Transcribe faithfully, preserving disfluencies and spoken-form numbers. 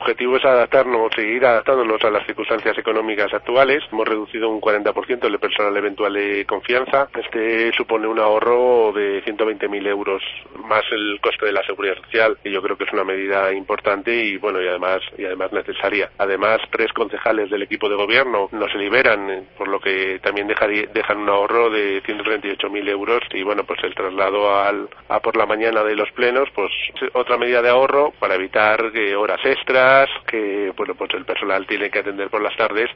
objetivo es adaptarnos, seguir adaptándonos a las circunstancias económicas actuales. Hemos reducido un cuarenta por ciento el personal eventual de confianza. Este supone un ahorro de ciento veinte mil euros más el coste de la seguridad social, y yo creo que es una medida importante y bueno y además y además necesaria. Además, tres concejales del equipo de gobierno no se liberan, por lo que también dejaría, dejan un ahorro de ciento treinta y ocho mil euros y bueno, pues el traslado al, a por la mañana de los plenos, pues otra medida de ahorro para evitar que horas extras, que bueno, pues el personal tiene que atender por las tardes.